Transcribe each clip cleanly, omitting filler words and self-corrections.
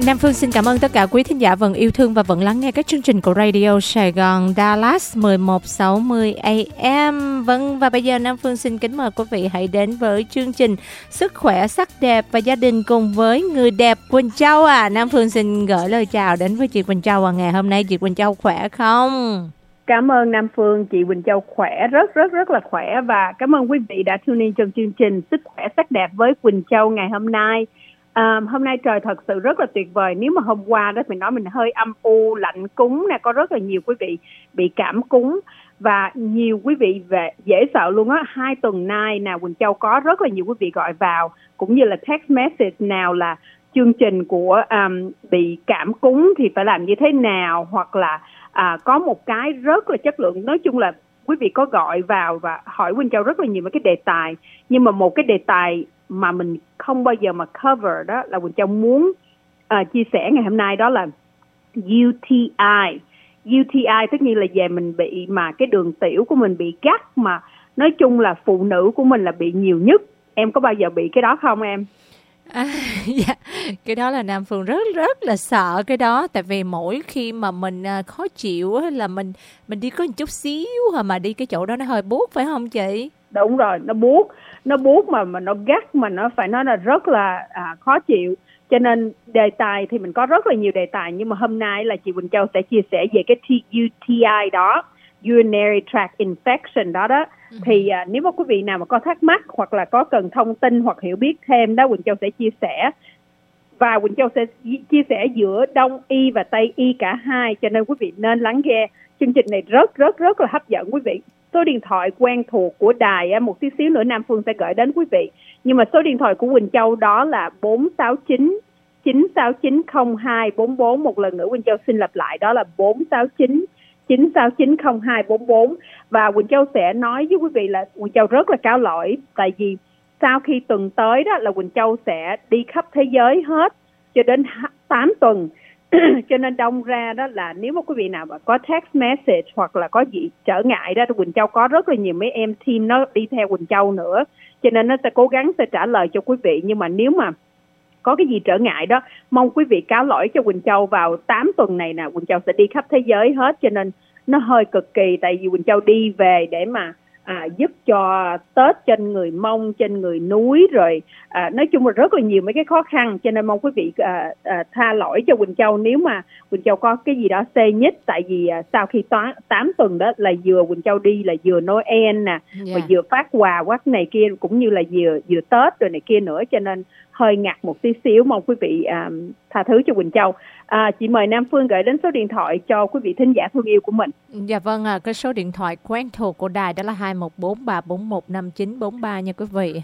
Nam Phương xin cảm ơn tất cả quý thính giả vẫn yêu thương và vẫn lắng nghe các chương trình của Radio Sài Gòn Dallas 1160 AM. Vâng, và bây giờ Nam Phương xin kính mời quý vị hãy đến với chương trình Sức khỏe, sắc đẹp và gia đình cùng với người đẹp Quỳnh Châu à. Nam Phương xin gửi lời chào đến với chị Quỳnh Châu. Ngày hôm nay chị Quỳnh Châu khỏe không? Cảm ơn Nam Phương, chị Quỳnh Châu khỏe, rất là khỏe, và cảm ơn quý vị đã tune in trong chương trình Sức khỏe sắc đẹp với Quỳnh Châu ngày hôm nay. Hôm nay trời thật sự rất là tuyệt vời. Nếu mà hôm qua đó mình nói mình hơi âm u, lạnh cúng nè, có rất là nhiều quý vị bị cảm cúm và nhiều quý vị về dễ sợ luôn á. 2 tuần nay nào Quỳnh Châu có rất là nhiều quý vị gọi vào cũng như là text message nào là chương trình của bị cảm cúm thì phải làm như thế nào, hoặc là có một cái rất là chất lượng. Nói chung là quý vị có gọi vào và hỏi Quỳnh Châu rất là nhiều mấy cái đề tài, nhưng mà một cái đề tài mà mình không bao giờ mà cover đó là Quỳnh Châu muốn chia sẻ ngày hôm nay, đó là UTI. UTI tất nhiên là về mình bị mà cái đường tiểu của mình bị gắt, mà nói chung là phụ nữ của mình là bị nhiều nhất. Em có bao giờ bị cái đó không em? Dạ, cái đó là Nam Phương rất là sợ cái đó, tại vì mỗi khi mà mình khó chịu là mình đi có một chút xíu mà đi cái chỗ đó nó hơi buốt, phải không chị? Đúng rồi, nó buốt mà nó gắt, mà nó phải nói là rất là khó chịu. Cho nên đề tài thì mình có rất là nhiều đề tài, nhưng mà hôm nay là chị Quỳnh Châu sẽ chia sẻ về cái UTI đó, urinary tract infection đó. Thì nếu mà quý vị nào mà có thắc mắc hoặc là có cần thông tin hoặc hiểu biết thêm đó, Quỳnh Châu sẽ chia sẻ. Và Quỳnh Châu sẽ chia sẻ giữa Đông y và Tây y cả hai, cho nên quý vị nên lắng nghe. Chương trình này rất là hấp dẫn quý vị. Số điện thoại quen thuộc của đài một tí xíu nữa Nam Phương sẽ gửi đến quý vị. Nhưng mà số điện thoại của Quỳnh Châu đó là 469 969 0244. Một lần nữa Quỳnh Châu xin lặp lại, đó là 469 969 0244. Và Quỳnh Châu sẽ nói với quý vị là Quỳnh Châu rất là cáo lỗi, tại vì sau khi tuần tới đó là Quỳnh Châu sẽ đi khắp thế giới hết cho đến 8 tuần. Cho nên đông ra đó là nếu mà quý vị nào mà có text message hoặc là có gì trở ngại đó, Quỳnh Châu có rất là nhiều mấy em team nó đi theo Quỳnh Châu nữa, cho nên nó sẽ cố gắng sẽ trả lời cho quý vị. Nhưng mà nếu mà có cái gì trở ngại đó, mong quý vị cáo lỗi cho Quỳnh Châu. Vào 8 tuần này nè, Quỳnh Châu sẽ đi khắp thế giới hết, cho nên nó hơi cực kỳ, tại vì Quỳnh Châu đi về để mà giúp cho Tết trên người Mông, trên người núi, rồi nói chung là rất là nhiều mấy cái khó khăn, cho nên mong quý vị tha lỗi cho Quỳnh Châu nếu mà Quỳnh Châu có cái gì đó xê nhích. Tại vì sau khi 8 tuần đó là vừa Quỳnh Châu đi là vừa Noel nè, và vừa phát quà quát này kia, cũng như là vừa Tết rồi này kia nữa, cho nên hơi ngặt một tí xíu, mong quý vị tha thứ cho Quỳnh Châu. Chị mời Nam Phương gửi đến số điện thoại cho quý vị thính giả thương yêu của mình. Dạ vâng, cái số điện thoại quen thuộc của đài đó là 214-341-5943 nha quý vị,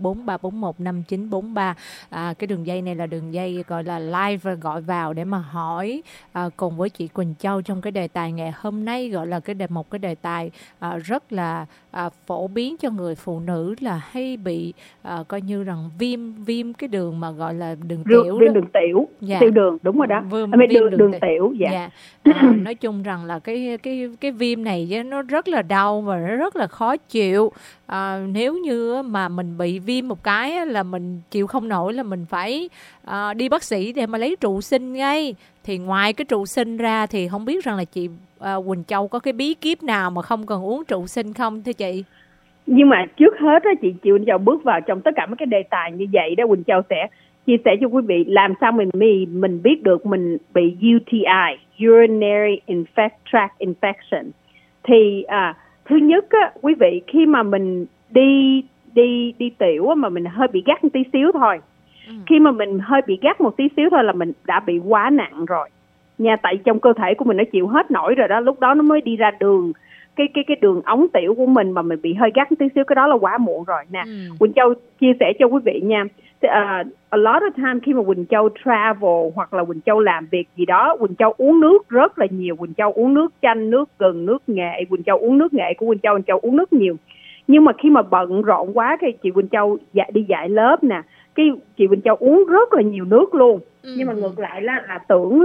214-341-5943. Cái đường dây này là đường dây gọi là live, gọi vào để mà hỏi cùng với chị Quỳnh Châu trong cái đề tài ngày hôm nay, gọi là một cái đề tài rất là phổ biến cho người phụ nữ, là hay bị coi như rằng viêm cái đường mà gọi là đường tiểu đó. Đường tiểu, tiêu đường, đúng rồi đó. Đường tiểu. Nói chung rằng là cái viêm này nó rất là đau và nó rất là khó chịu. Nếu như mà mình bị viêm một cái là mình chịu không nổi, là mình phải đi bác sĩ để mà lấy trụ sinh ngay. Thì ngoài cái trụ sinh ra thì không biết rằng là chị Quỳnh Châu có cái bí kíp nào mà không cần uống trụ sinh không thưa chị? Nhưng mà trước hết đó, chị Quỳnh Châu bước vào trong tất cả mấy cái đề tài như vậy đó, Quỳnh Châu sẽ chia sẻ cho quý vị làm sao mình biết được mình bị UTI, urinary tract infection. Thì thứ nhất á, quý vị, khi mà mình đi tiểu mà mình hơi bị gắt một tí xíu thôi, khi mà mình hơi bị gắt một tí xíu thôi là mình đã bị quá nặng rồi nha, tại trong cơ thể của mình nó chịu hết nổi rồi đó, lúc đó nó mới đi ra đường cái đường ống tiểu của mình, mà mình bị hơi gắt một tí xíu, cái đó là quá muộn rồi nè. Quỳnh Châu chia sẻ cho quý vị nha, a lot of time khi mà Quỳnh Châu travel hoặc là Quỳnh Châu làm việc gì đó, Quỳnh Châu uống nước rất là nhiều. Quỳnh Châu uống nước chanh, nước gừng, nước nghệ. Quỳnh Châu uống nước nghệ của Quỳnh Châu uống nước nhiều. Nhưng mà khi mà bận rộn quá, cái chị Quỳnh Châu đi dạy lớp nè, cái chị Quỳnh Châu uống rất là nhiều nước luôn. Nhưng mà ngược lại là tưởng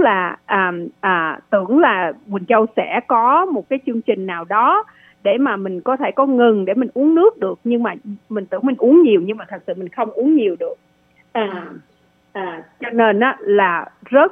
là Quỳnh Châu sẽ có một cái chương trình nào đó để mà mình có thể có ngừng để mình uống nước được, nhưng mà mình tưởng mình uống nhiều, nhưng mà thật sự mình không uống nhiều được. Cho nên á là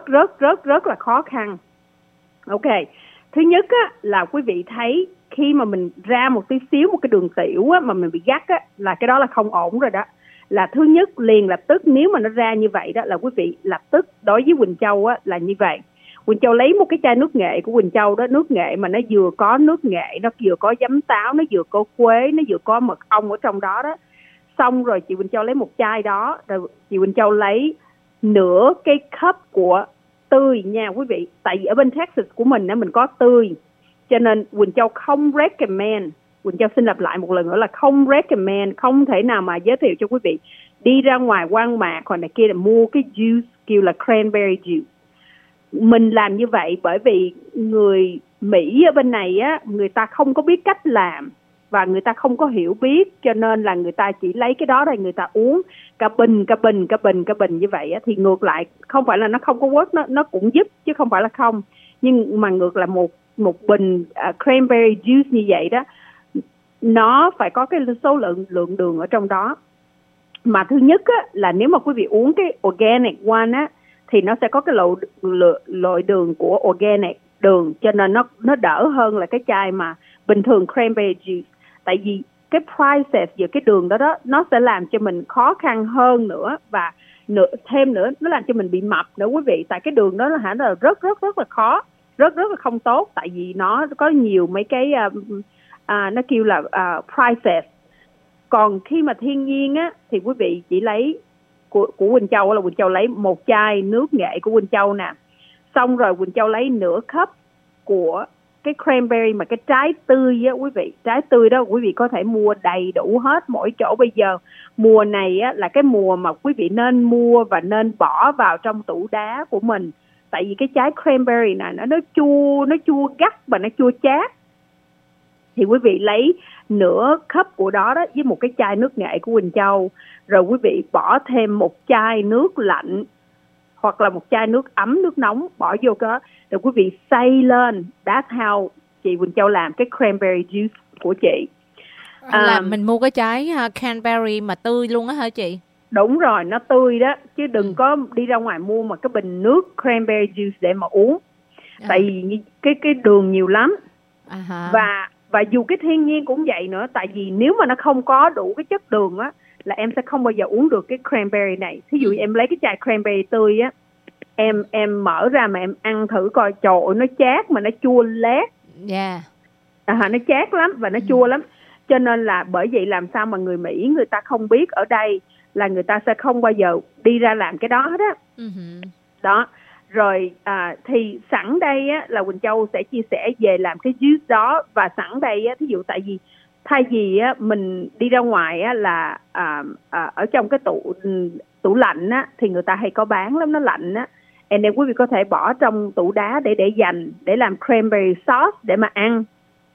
rất là khó khăn. Ok, thứ nhất á là quý vị thấy khi mà mình ra một tí xíu một cái đường tiểu á mà mình bị gắt á là cái đó là không ổn rồi đó. Là thứ nhất liền lập tức nếu mà nó ra như vậy đó là quý vị lập tức đối với Quỳnh Châu á là như vậy. Quỳnh Châu lấy một cái chai nước nghệ của Quỳnh Châu đó, nước nghệ mà nó vừa có nước nghệ, nó vừa có giấm táo, nó vừa có quế, nó vừa có mật ong ở trong đó đó. Xong rồi chị Quỳnh Châu lấy một chai đó, rồi chị Quỳnh Châu lấy nửa cái cup của tươi nha quý vị. Tại vì ở bên Texas của mình á mình có tươi, cho nên Quỳnh Châu không recommend. Quỳnh Châu xin lặp lại một lần nữa là không recommend, không thể nào mà giới thiệu cho quý vị đi ra ngoài Walmart mạc hoặc này kia để mua cái juice kêu là cranberry juice. Mình làm như vậy bởi vì người Mỹ ở bên này á, người ta không có biết cách làm và người ta không có hiểu biết, cho nên là người ta chỉ lấy cái đó rồi người ta uống cả bình như vậy á, thì ngược lại không phải là nó không có work, nó cũng giúp chứ không phải là không, nhưng mà ngược lại một bình cranberry juice như vậy đó, nó phải có cái số lượng đường ở trong đó. Mà thứ nhất á, là nếu mà quý vị uống cái organic one á thì nó sẽ có cái loại đường của organic đường, cho nên nó đỡ hơn là cái chai mà bình thường cranberry juice. Tại vì cái process giữa cái đường đó nó sẽ làm cho mình khó khăn hơn nữa, và thêm nữa nó làm cho mình bị mập nữa quý vị. Tại cái đường đó là rất là khó, rất là không tốt, tại vì nó có nhiều mấy cái nó kêu là process. Còn khi mà thiên nhiên á thì quý vị chỉ lấy của Quỳnh Châu là Quỳnh Châu lấy một chai nước nghệ của Quỳnh Châu nè, xong rồi Quỳnh Châu lấy nửa cup của cái cranberry mà cái trái tươi á quý vị. Trái tươi đó quý vị có thể mua đầy đủ hết mỗi chỗ. Bây giờ mùa này á là cái mùa mà quý vị nên mua và nên bỏ vào trong tủ đá của mình, tại vì cái trái cranberry này nó chua gắt và nó chua chát. Thì quý vị lấy nửa cup của đó với một cái chai nước nghệ của Quỳnh Châu, rồi quý vị bỏ thêm một chai nước lạnh hoặc là một chai nước ấm, nước nóng bỏ vô đó, rồi quý vị xay lên. That's how chị Quỳnh Châu làm cái cranberry juice của chị. Là mình mua cái trái cranberry mà tươi luôn á hả chị? Đúng rồi, nó tươi đó, chứ đừng có đi ra ngoài mua mà cái bình nước cranberry juice để mà uống. Tại vì cái đường nhiều lắm. Và dù cái thiên nhiên cũng vậy nữa, tại vì nếu mà nó không có đủ cái chất đường á là em sẽ không bao giờ uống được cái cranberry này. Thí dụ em lấy cái chai cranberry tươi á, em mở ra mà em ăn thử coi, trời ơi nó chát mà nó chua lét. Nó chát lắm và nó chua lắm. Cho nên là bởi vậy làm sao mà người Mỹ người ta không biết ở đây là người ta sẽ không bao giờ đi ra làm cái đó hết á. Đó. Rồi thì sẵn đây á là Quỳnh Châu sẽ chia sẻ về làm cái juice đó. Và sẵn đây á, thí dụ tại vì thay vì á mình đi ra ngoài á là ở trong cái tủ lạnh á thì người ta hay có bán lắm, nó lạnh á, nên quý vị có thể bỏ trong tủ đá để dành để làm cranberry sauce để mà ăn.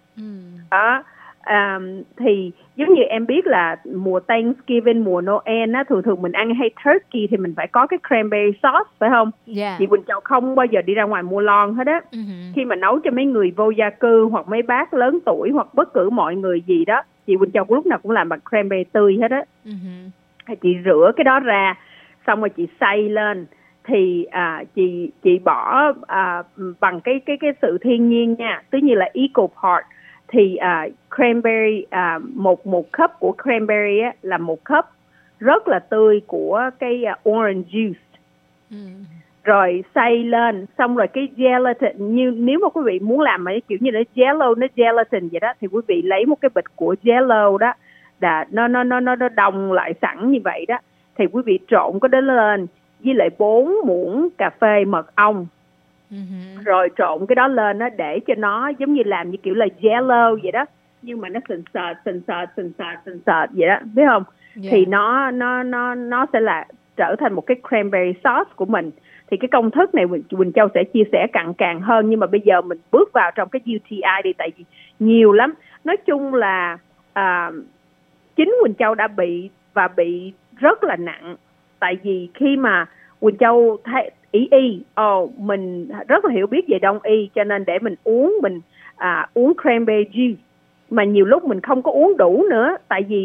Thì giống như em biết là mùa Thanksgiving, mùa Noel á, thường mình ăn hay turkey thì mình phải có cái cranberry sauce, phải không? Chị Quỳnh Châu không bao giờ đi ra ngoài mua lon hết á. Khi mà nấu cho mấy người vô gia cư hoặc mấy bác lớn tuổi hoặc bất cứ mọi người gì đó, chị Quỳnh Châu lúc nào cũng làm bằng cranberry tươi hết á. Chị rửa cái đó ra, xong rồi chị xay lên, thì chị bỏ bằng cái sự thiên nhiên nha, tức như là equal part. Thì cranberry một cup của cranberry á, là một cup rất là tươi của cái orange juice. Rồi xay lên, xong rồi cái gelatin, như nếu mà quý vị muốn làm mà kiểu như nó gelatin vậy đó, thì quý vị lấy một cái bịch của Jello đó, nó đồng lại sẵn như vậy đó, thì quý vị trộn cái đó lên với lại 4 muỗng cà phê mật ong. Rồi trộn cái đó lên đó để cho nó giống như làm như kiểu là Jello vậy đó, nhưng mà nó sình sệt vậy đó, biết không? Thì nó sẽ là trở thành một cái cranberry sauce của mình. Thì cái công thức này Quỳnh Châu sẽ chia sẻ cặn càng hơn, nhưng mà bây giờ mình bước vào trong cái UTI đi, tại vì nhiều lắm. Nói chung là chính Quỳnh Châu đã bị rất là nặng, tại vì khi mà Quỳnh Châu thấy mình rất là hiểu biết về đông y, cho nên để mình uống cranberry juice, mà nhiều lúc mình không có uống đủ nữa, tại vì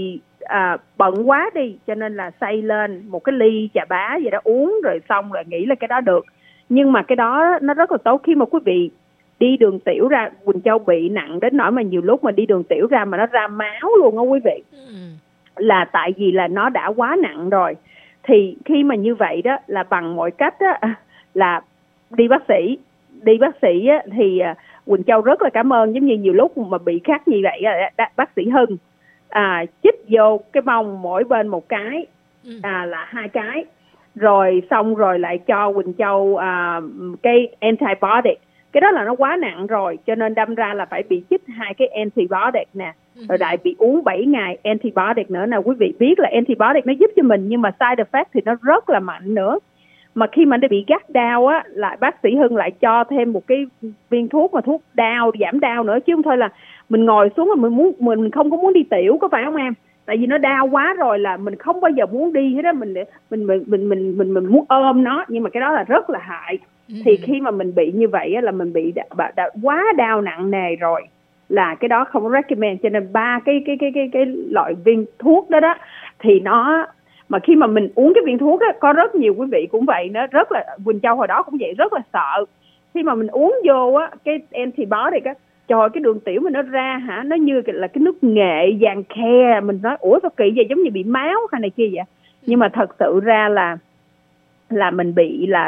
bận quá đi, cho nên là xay lên một cái ly trà bá vậy đó uống rồi xong rồi nghĩ là cái đó được. Nhưng mà cái đó nó rất là tốt. Khi mà quý vị đi đường tiểu ra, Quỳnh Châu bị nặng đến nỗi mà nhiều lúc mà đi đường tiểu ra mà nó ra máu luôn á quý vị, là tại vì là nó đã quá nặng rồi. Thì khi mà như vậy đó là bằng mọi cách đó, là đi bác sĩ á, thì Quỳnh Châu rất là cảm ơn. Giống như nhiều lúc mà bị khác như vậy bác sĩ Hưng chích vô cái mông mỗi bên một cái, là 2 cái, rồi xong rồi lại cho Quỳnh Châu cái antibiotic. Cái đó là nó quá nặng rồi, cho nên đâm ra là phải bị chích 2 cái antibiotic nè, rồi lại bị uống 7 ngày antibiotic nữa nè. Quý vị biết là antibiotic nó giúp cho mình, nhưng mà side effect thì nó rất là mạnh nữa. Mà khi mà nó bị gắt đau á, lại bác sĩ Hưng lại cho thêm một cái viên thuốc, mà thuốc đau, giảm đau nữa, chứ không thôi là mình ngồi xuống mà mình không có muốn đi tiểu, có phải không em? Tại vì nó đau quá rồi là mình không bao giờ muốn đi hết đó, mình muốn ôm nó, nhưng mà cái đó là rất là hại. Thì khi mà mình bị như vậy á, là mình bị quá đau nặng nề rồi, là cái đó không có recommend. Cho nên 3 cái loại viên thuốc đó thì nó, mà khi mà mình uống cái viên thuốc á, có rất nhiều quý vị cũng vậy, nó rất là, Quỳnh Châu hồi đó cũng vậy, rất là sợ. Khi mà mình uống vô á cái antibiotic á, trời, cái đường tiểu mình nó ra nó như là cái nước nghệ vàng khe. Mình nói ủa sao kỳ vậy, giống như bị máu hay này kia vậy. Nhưng mà thật sự ra là mình bị là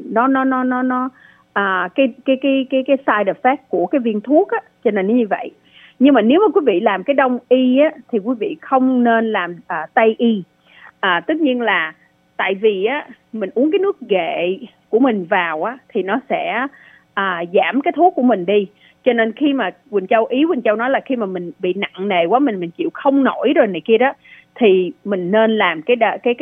nó cái side effect của cái viên thuốc á, cho nên như vậy. Nhưng mà nếu mà quý vị làm cái đông y á, thì quý vị không nên làm tây y. Tất nhiên là tại vì á, mình uống cái nước nghệ của mình vào á, thì nó sẽ giảm cái thuốc của mình đi. Cho nên khi mà Quỳnh Châu nói là khi mà mình bị nặng nề quá, mình chịu không nổi rồi này kia đó, thì mình nên làm cái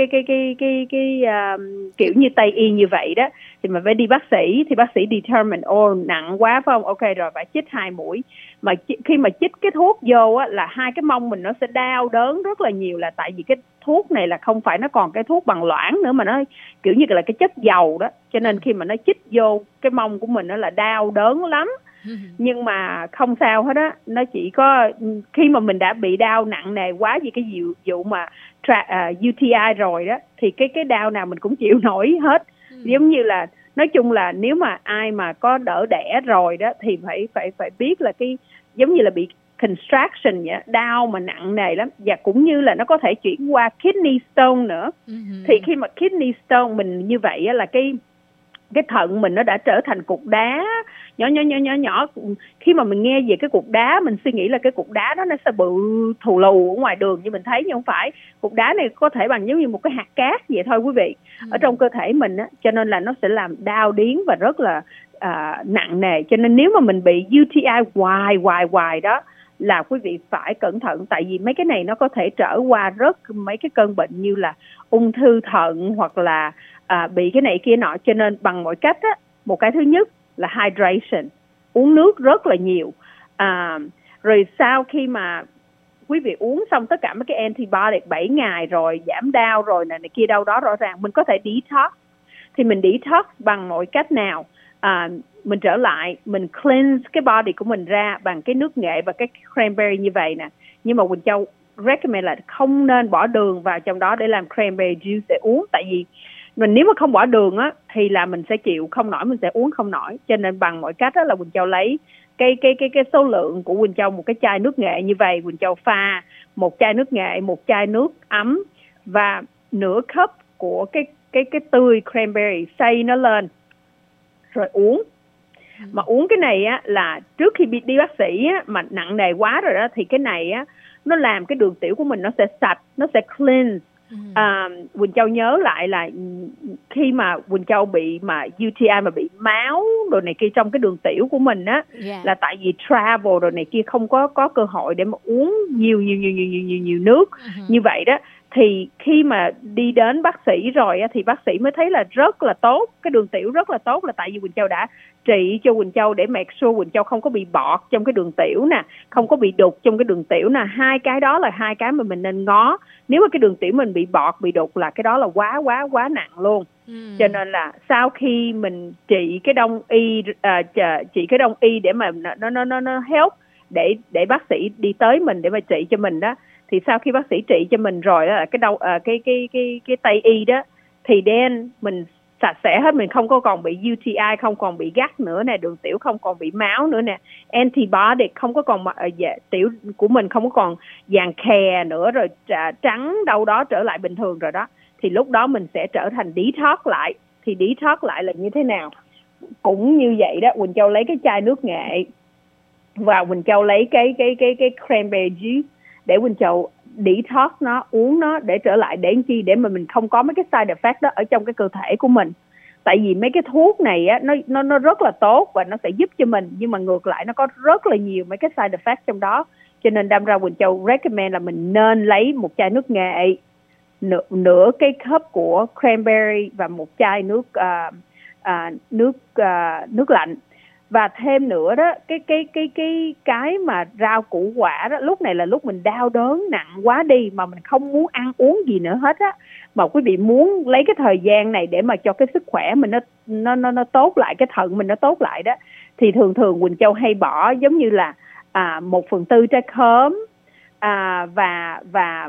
kiểu như tây y như vậy đó. Thì mình phải đi bác sĩ, thì bác sĩ determine nặng quá phải không, ok rồi phải chích 2 mũi. Mà khi mà chích cái thuốc vô á, là 2 cái mông mình nó sẽ đau đớn rất là nhiều, là tại vì cái thuốc này là không phải nó còn cái thuốc bằng loãng nữa, mà nó kiểu như là cái chất dầu đó. Cho nên khi mà nó chích vô cái mông của mình nó là đau đớn lắm. Nhưng mà không sao hết á, nó chỉ có khi mà mình đã bị đau nặng nề quá vì cái vụ mà UTI rồi đó, thì cái đau nào mình cũng chịu nổi hết. Giống như là nói chung là nếu mà ai mà có đỡ đẻ rồi đó thì phải biết là cái giống như là bị contraction vậy, đau mà nặng nề lắm, và cũng như là nó có thể chuyển qua kidney stone nữa. Thì khi mà kidney stone mình như vậy á, là cái thận mình nó đã trở thành cục đá nhỏ. Khi mà mình nghe về cái cục đá, mình suy nghĩ là cái cục đá đó nó sẽ bự thù lù ở ngoài đường như mình thấy, nhưng không phải. Cục đá này có thể bằng giống như một cái hạt cát vậy thôi quý vị, ở trong cơ thể mình á. Cho nên là nó sẽ làm đau điếng và rất là nặng nề. Cho nên nếu mà mình bị UTI hoài đó, là quý vị phải cẩn thận. Tại vì mấy cái này nó có thể trở qua mấy cái cơn bệnh như là ung thư thận, hoặc là bị cái này kia nọ. Cho nên bằng mọi cách á, một cái thứ nhất là hydration, uống nước rất là nhiều. Rồi sau khi mà quý vị uống xong tất cả mấy cái antibiotic 7 ngày rồi, giảm đau rồi này kia đâu đó, rõ ràng mình có thể detox. Thì mình detox bằng mọi cách nào? Mình trở lại, mình cleanse cái body của mình ra bằng cái nước nghệ và cái cranberry như vậy nè. Nhưng mà Quỳnh Châu recommend là không nên bỏ đường vào trong đó để làm cranberry juice để uống. Tại vì mình nếu mà không bỏ đường á, thì là mình sẽ chịu không nổi, mình sẽ uống không nổi. Cho nên bằng mọi cách đó là Quỳnh Châu lấy cái số lượng của Quỳnh Châu, một cái chai nước nghệ như vậy, Quỳnh Châu pha một chai nước nghệ, một chai nước ấm và nửa cup của cái tươi cranberry, xay nó lên rồi uống. Mà uống cái này á, là trước khi đi bác sĩ á, mà nặng nề quá rồi đó, thì cái này á, nó làm cái đường tiểu của mình nó sẽ sạch, nó sẽ cleanse. Quỳnh Châu nhớ lại là khi mà Quỳnh Châu bị mà UTI mà bị máu rồi này kia trong cái đường tiểu của mình á, là tại vì travel rồi này kia không có cơ hội để mà uống nhiều nước như vậy đó. Thì khi mà đi đến bác sĩ rồi á, thì bác sĩ mới thấy là rất là tốt, cái đường tiểu rất là tốt, là tại vì Quỳnh Châu đã trị cho Quỳnh Châu để make sure Quỳnh Châu không có bị bọt trong cái đường tiểu nè, không có bị đục trong cái đường tiểu nè. 2 cái đó là 2 cái mà mình nên ngó. Nếu mà cái đường tiểu mình bị bọt, bị đục là cái đó là quá nặng luôn. Cho nên là sau khi mình trị cái đông y để mà nó help để bác sĩ đi tới mình để mà trị cho mình đó, thì sau khi bác sĩ trị cho mình rồi đó, cái Tây y đó, thì đen mình sạch sẽ hết, mình không có còn bị UTI, không còn bị gắt nữa nè, đường tiểu không còn bị máu nữa nè, antibiotic không có còn tiểu của mình không có còn vàng khè nữa, rồi trắng đâu đó trở lại bình thường rồi đó, thì lúc đó mình sẽ trở thành detox lại. Thì detox lại là như thế nào? Cũng như vậy đó, Quỳnh Châu lấy cái chai nước nghệ và Quỳnh Châu lấy cái cranberry juice để Quỳnh Châu detox nó, uống nó để trở lại, để chi? Để mà mình không có mấy cái side effect đó ở trong cái cơ thể của mình. Tại vì mấy cái thuốc này á, nó rất là tốt và nó sẽ giúp cho mình, nhưng mà ngược lại nó có rất là nhiều mấy cái side effect trong đó. Cho nên đâm ra Quỳnh Châu recommend là mình nên lấy một chai nước nghệ, nửa cái cup của cranberry và một chai nước lạnh. Và thêm nữa đó, cái mà rau củ quả đó, lúc này là lúc mình đau đớn nặng quá đi mà mình không muốn ăn uống gì nữa hết á, mà quý vị muốn lấy cái thời gian này để mà cho cái sức khỏe mình nó tốt lại, cái thận mình nó tốt lại đó, thì thường Quỳnh Châu hay bỏ giống như là 1/4 trái khóm, và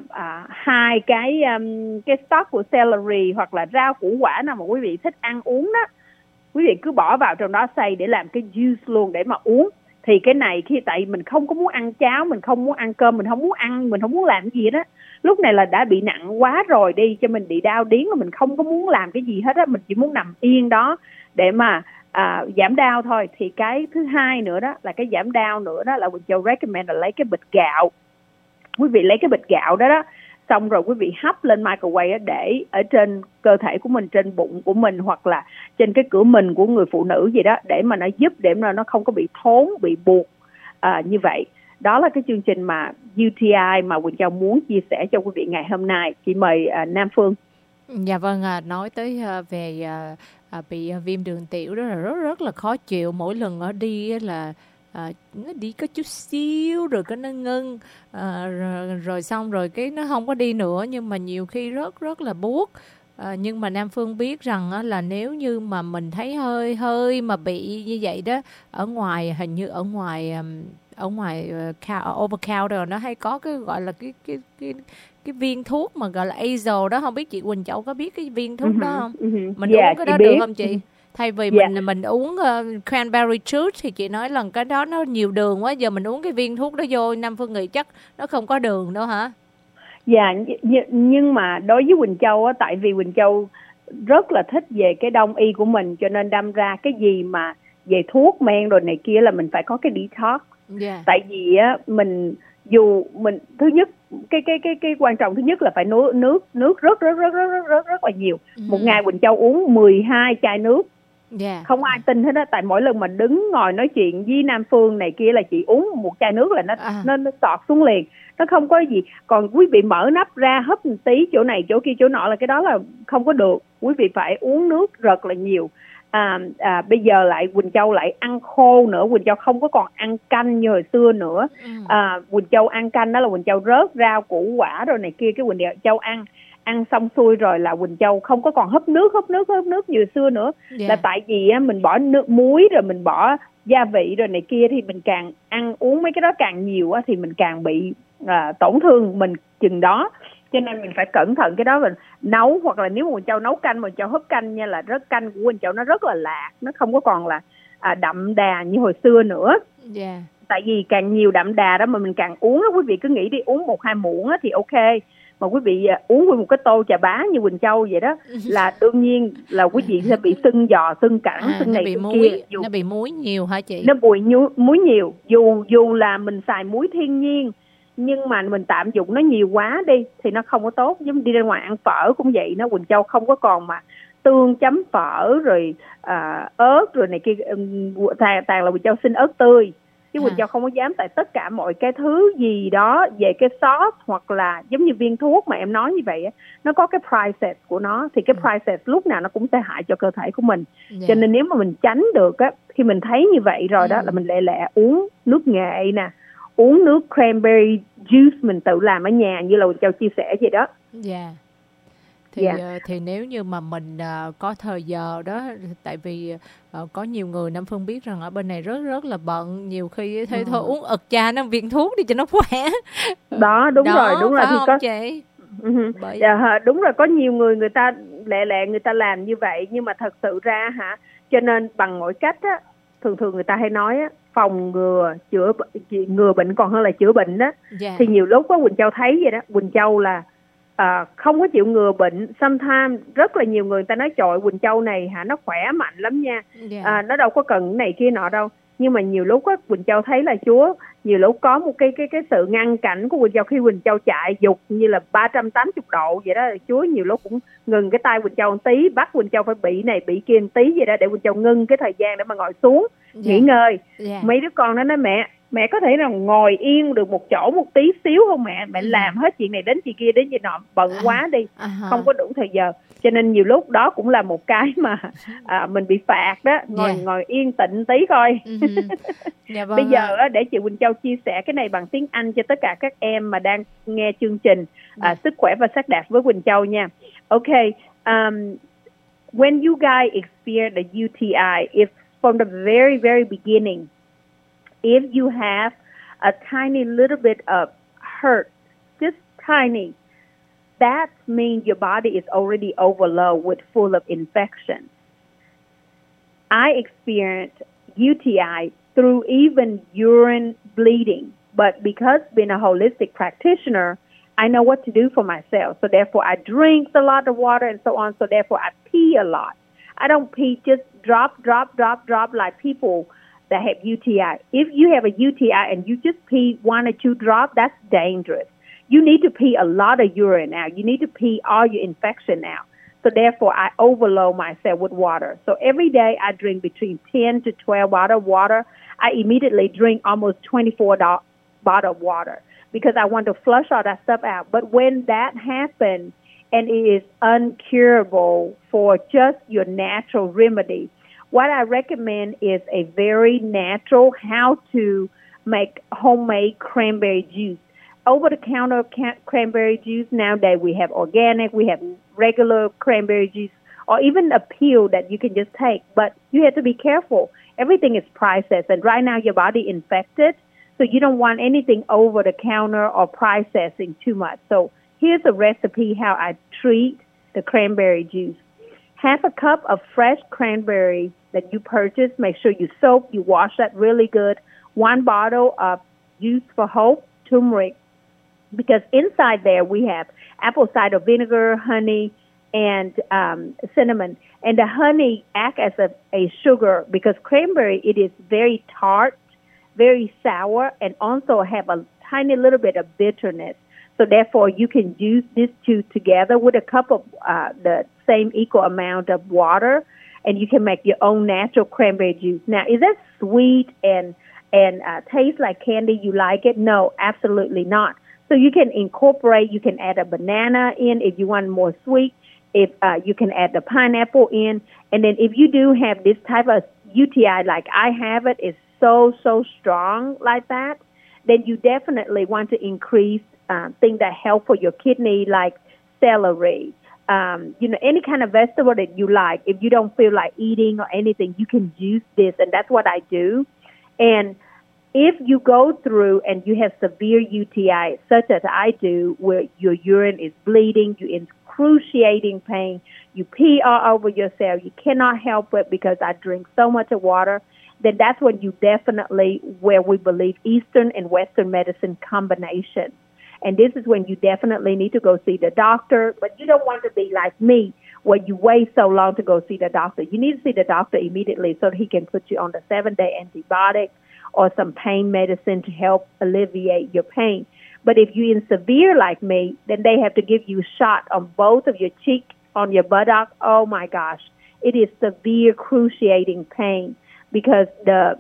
2 cái stalk của celery, hoặc là rau củ quả nào mà quý vị thích ăn uống đó, quý vị cứ bỏ vào trong đó xay để làm cái juice luôn để mà uống. Thì cái này tại mình không có muốn ăn cháo, mình không muốn ăn cơm, mình không muốn làm gì đó, lúc này là đã bị nặng quá rồi đi, cho mình bị đau điếng, mà mình không có muốn làm cái gì hết á, mình chỉ muốn nằm yên đó để mà giảm đau thôi. Thì cái thứ hai nữa đó là cái giảm đau nữa đó là Quỳnh Châu recommend là lấy cái bịch gạo. Quý vị lấy cái bịch gạo đó đó, xong rồi quý vị hấp lên microwave để ở trên cơ thể của mình, trên bụng của mình, hoặc là trên cái cửa mình của người phụ nữ gì đó, để mà nó giúp, để mà nó không có bị thốn, bị buộc như vậy. Đó là cái chương trình mà UTI mà Quỳnh Châu muốn chia sẻ cho quý vị ngày hôm nay. Chị mời Nam Phương. Dạ vâng, nói tới về bị viêm đường tiểu đó là rất là khó chịu. Mỗi lần đi là nó đi có chút xíu rồi cái nó ngưng, rồi xong rồi cái nó không có đi nữa, nhưng mà nhiều khi rất là buốt. Nhưng mà Nam Phương biết rằng là nếu như mà mình thấy hơi mà bị như vậy đó, ở ngoài hình như ở ngoài over counter nó hay có cái gọi là cái viên thuốc mà gọi là Azole đó, không biết chị Quỳnh Châu có biết cái viên thuốc đó không? Mình uống cái đó được không chị? Thay vì mình uống cranberry juice thì chị nói lần cái đó nó nhiều đường quá, giờ mình uống cái viên thuốc đó vô, Nam Phương nghĩ chắc nó không có đường đâu hả? Dạ, nhưng mà đối với Quỳnh Châu á, tại vì Quỳnh Châu rất là thích về cái đông y của mình, cho nên đâm ra cái gì mà về thuốc men rồi này kia là mình phải có cái detox. Tại vì á mình thứ nhất cái quan trọng thứ nhất là phải nước rất là nhiều. Một ngày Quỳnh Châu uống 12 chai nước. Không ai tin hết đó, tại mỗi lần mà đứng ngồi nói chuyện với Nam Phương này kia là chị uống một chai nước là nó tọt xuống liền, nó không có gì. Còn quý vị mở nắp ra hấp một tí chỗ này chỗ kia chỗ nọ là cái đó là không có được. Quý vị phải uống nước rất là nhiều. Bây giờ lại Quỳnh Châu lại ăn khô nữa, Quỳnh Châu không có còn ăn canh như hồi xưa nữa. Quỳnh Châu ăn canh đó là Quỳnh Châu rớt rau củ quả rồi này kia, cái Quỳnh Châu ăn xong xuôi rồi là Quỳnh Châu không có còn húp nước như xưa nữa. Là tại vì mình bỏ nước muối rồi mình bỏ gia vị rồi này kia, thì mình càng ăn uống mấy cái đó càng nhiều thì mình càng bị tổn thương mình chừng đó. Cho nên mình phải cẩn thận cái đó. Mình nấu, hoặc là nếu mà Quỳnh Châu nấu canh, Quỳnh Châu húp canh nha, là canh của Quỳnh Châu nó rất là lạc, nó không có còn là đậm đà như hồi xưa nữa. Tại vì càng nhiều đậm đà đó mà mình càng uống đó, quý vị cứ nghĩ đi, uống 1-2 muỗng thì ok, mà quý vị uống nguyên một cái tô trà bá như Quỳnh Châu vậy đó là đương nhiên là quý vị sẽ bị sưng giò, sưng cẳng, sưng này sưng kia. Nó bị muối nhiều hả chị? Nó bị muối nhiều, dù là mình xài muối thiên nhiên, nhưng mà mình tạm dụng nó nhiều quá đi thì nó không có tốt. Giống đi ra ngoài ăn phở cũng vậy, nó Quỳnh Châu không có còn mà tương chấm phở rồi ớt rồi này kia, toàn là Quỳnh Châu xin ớt tươi, chứ Quỳnh Châu không có dám. Tại tất cả mọi cái thứ gì đó về cái sauce hoặc là giống như viên thuốc mà em nói như vậy, nó có cái price của nó, thì cái price lúc nào nó cũng sẽ hại cho cơ thể của mình. Cho nên nếu mà mình tránh được á, khi mình thấy như vậy rồi đó là mình lẹ uống nước nghệ nè, uống nước cranberry juice mình tự làm ở nhà như là Quỳnh Châu chia sẻ vậy đó. Thì nếu như mà mình có thời giờ đó, tại vì có nhiều người Nam Phương biết rằng ở bên này rất rất là bận, nhiều khi thôi uống ực trà nó viên thuốc đi cho nó khỏe. Đó, đúng rồi phải thì không có chị? Đúng rồi, có nhiều người ta lẹ người ta làm như vậy, nhưng mà thật sự ra cho nên bằng mọi cách á, thường người ta hay nói á, phòng ngừa bệnh còn hơn là chữa bệnh đó. Thì nhiều lúc có Quỳnh Châu thấy vậy đó, Quỳnh Châu là không có chịu ngừa bệnh. Sometimes rất là nhiều người ta nói trời, Quỳnh Châu này nó khỏe mạnh lắm nha, nó đâu có cần cái này kia nọ đâu. Nhưng mà nhiều lúc á, Quỳnh Châu thấy là Chúa nhiều lúc có một cái sự ngăn cản của Quỳnh Châu khi Quỳnh Châu chạy dục như là 380 độ vậy đó. Chúa nhiều lúc cũng ngừng cái tay Quỳnh Châu một tí, bắt Quỳnh Châu phải bị này bị kia một tí vậy đó, để Quỳnh Châu ngưng cái thời gian để mà ngồi xuống nghỉ ngơi. Mấy đứa con nó nói mẹ có thể là ngồi yên được một chỗ một tí xíu không mẹ làm hết chuyện này đến chuyện kia đến chuyện nọ, bận quá đi, không có đủ thời giờ. Cho nên nhiều lúc đó cũng là một cái mà mình bị phạt đó, ngồi yên tĩnh tí coi. Bây giờ để chị Quỳnh Châu chia sẻ cái này bằng tiếng Anh cho tất cả các em mà đang nghe chương trình Sức khỏe và sắc đẹp với Quỳnh Châu nha. Okay, when you guys experience the UTI, if from the very, very beginning, if you have a tiny little bit of hurt, just tiny, that means your body is already overloaded with full of infections. I experienced UTI through even urine bleeding, but because being a holistic practitioner, I know what to do for myself. So therefore I drink a lot of water and so on. So therefore I pee a lot. I don't pee just drop like people that have UTI. If you have a UTI and you just pee 1 or 2 drops, that's dangerous. You need to pee a lot of urine now. You need to pee all your infection now. So therefore, I overload myself with water. So every day I drink between 10 to 12 bottles of water. I immediately drink almost 24 bottles of water because I want to flush all that stuff out. But when that happens and it is uncurable for just your natural remedy, what I recommend is a very natural how to make homemade cranberry juice. Over-the-counter cranberry juice, nowadays we have organic, we have regular cranberry juice, or even a pill that you can just take. But you have to be careful. Everything is processed, and right now your body infected, so you don't want anything over-the-counter or processing too much. So here's a recipe how I treat the cranberry juice. Half a cup of fresh cranberry that you purchase, make sure you soak, you wash that really good. 1 bottle of Juice for Hope, turmeric, because inside there we have apple cider vinegar, honey, and cinnamon. And the honey acts as a sugar because cranberry, it is very tart, very sour, and also have a tiny little bit of bitterness. So therefore, you can use these two together with a cup of the same equal amount of water, and you can make your own natural cranberry juice. Now, is that sweet and taste like candy? You like it? No, absolutely not. So you can incorporate, you can add a banana in if you want more sweet. If you can add the pineapple in. And then if you do have this type of UTI like I have it, it's so strong like that, then you definitely want to increase things that help for your kidney like celery. Any kind of vegetable that you like. If you don't feel like eating or anything, you can juice this, and that's what I do. And if you go through and you have severe UTI, such as I do, where your urine is bleeding, you're in excruciating pain, you pee all over yourself, you cannot help it because I drink so much of water, then that's when you definitely, where we believe Eastern and Western medicine combination. And this is when you definitely need to go see the doctor, but you don't want to be like me, where you wait so long to go see the doctor. You need to see the doctor immediately so that he can put you on the 7-day antibiotic or some pain medicine to help alleviate your pain. But if you're in severe like me, then they have to give you a shot on both of your cheek, on your buttock. Oh my gosh, it is severe, excruciating pain because the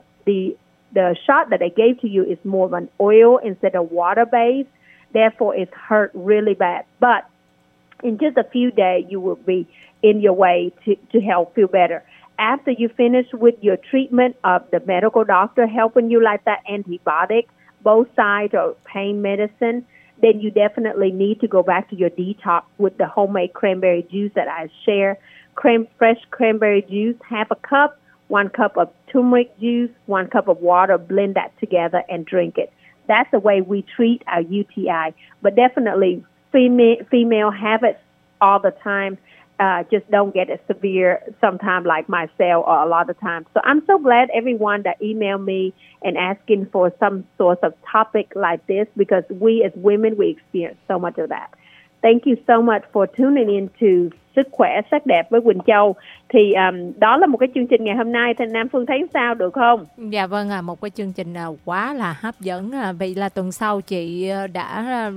shot that they gave to you is more of an oil instead of water-based. Therefore, it's hurt really bad. But in just a few days, you will be in your way to help feel better. After you finish with your treatment of the medical doctor helping you like that antibiotic, both sides or pain medicine, then you definitely need to go back to your detox with the homemade cranberry juice that I share. Fresh cranberry juice, half a cup, 1 cup of turmeric juice, 1 cup of water, blend that together and drink it. That's the way we treat our UTI. But definitely female have it all the time. Just don't get it severe sometimes like myself or a lot of times. So I'm so glad everyone that emailed me and asking for some sort of topic like this because we as women, we experience so much of that. Thank you so much for tuning in to Sức khỏe sắc đẹp với Quỳnh Châu. Thì đó là một cái chương trình ngày hôm nay. Thì Nam Phương thấy sao được không? Dạ vâng, một cái chương trình quá là hấp dẫn. Vậy là tuần sau chị đã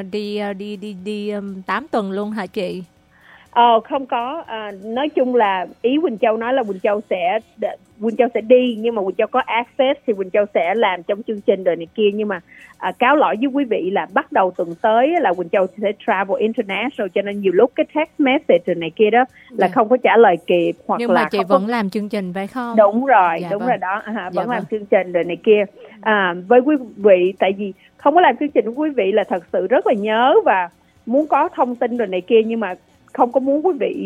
đi 8 tuần luôn hả chị? Không có. Nói chung là ý Quỳnh Châu nói là Quỳnh Châu sẽ đi, nhưng mà Quỳnh Châu có access thì Quỳnh Châu sẽ làm trong chương trình rồi này kia. Nhưng mà cáo lỗi với quý vị là bắt đầu tuần tới là Quỳnh Châu sẽ travel international, cho nên nhiều lúc cái text message rồi này kia đó là không có trả lời kịp, hoặc nhưng là mà chị vẫn làm chương trình phải không? Đúng rồi, dạ đúng vâng. rồi đó, vẫn dạ làm vâng. chương trình rồi này kia. Với quý vị, tại vì không có làm chương trình với quý vị là thật sự rất là nhớ và muốn có thông tin rồi này kia, nhưng mà không có muốn quý vị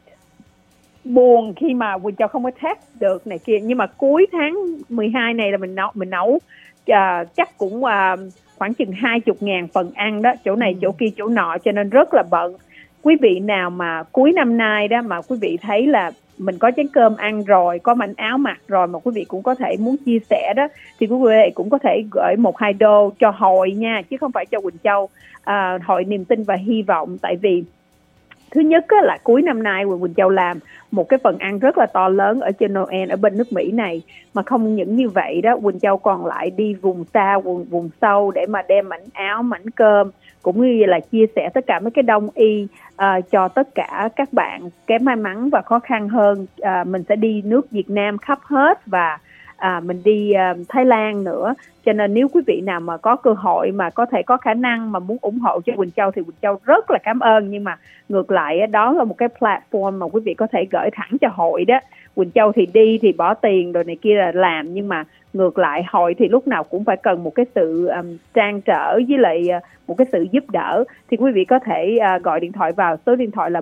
buồn khi mà Quỳnh Châu không có text được này kia. Nhưng mà cuối tháng 12 này là mình nấu chắc cũng khoảng chừng 20.000 phần ăn đó, chỗ này chỗ kia chỗ nọ, cho nên rất là bận. Quý vị nào mà cuối năm nay đó mà quý vị thấy là mình có chén cơm ăn rồi, có mảnh áo mặc rồi mà quý vị cũng có thể muốn chia sẻ đó, thì quý vị cũng có thể gửi $1-2 cho hội nha, chứ không phải cho Quỳnh Châu. Hội niềm tin và hy vọng. Tại vì thứ nhất là cuối năm nay Quỳnh Châu làm một cái phần ăn rất là to lớn ở trên Noel ở bên nước Mỹ này. Mà không những như vậy đó, Quỳnh Châu còn lại đi vùng xa, vùng sâu để mà đem mảnh áo, mảnh cơm, cũng như là chia sẻ tất cả mấy cái đông y cho tất cả các bạn kém may mắn và khó khăn hơn. Mình sẽ đi nước Việt Nam khắp hết và mình đi Thái Lan nữa. Cho nên nếu quý vị nào mà có cơ hội mà có thể có khả năng mà muốn ủng hộ cho Quỳnh Châu thì Quỳnh Châu rất là cảm ơn. Nhưng mà ngược lại đó là một cái platform mà quý vị có thể gửi thẳng cho hội đó. Quỳnh Châu thì đi thì bỏ tiền rồi này kia là làm, nhưng mà ngược lại hội thì lúc nào cũng phải cần một cái sự trang trở với lại một cái sự giúp đỡ. Thì quý vị có thể gọi điện thoại vào số điện thoại là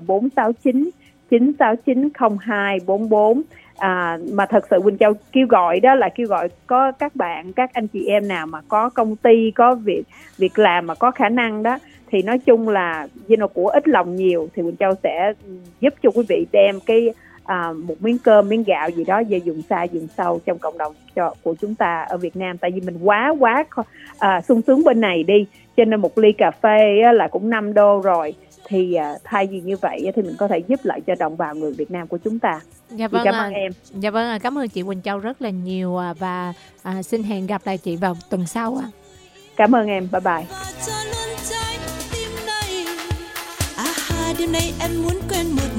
469-969-0244. Mà thật sự Quỳnh Châu kêu gọi đó là kêu gọi có các bạn, các anh chị em nào mà có công ty, có việc làm mà có khả năng đó, thì nói chung là của ít lòng nhiều thì Quỳnh Châu sẽ giúp cho quý vị đem cái một miếng cơm, miếng gạo gì đó về vùng xa, vùng sâu trong cộng đồng của chúng ta ở Việt Nam. Tại vì mình quá sung sướng bên này đi, cho nên một ly cà phê là cũng $5 rồi. Thì thay vì như vậy thì mình có thể giúp lại cho đồng bào người Việt Nam của chúng ta. Dạ vâng, cảm ơn em. Dạ vâng, cảm ơn chị Quỳnh Châu rất là nhiều và xin hẹn gặp lại chị vào tuần sau. Cảm ơn em, bye bye. Đêm nay em muốn quen một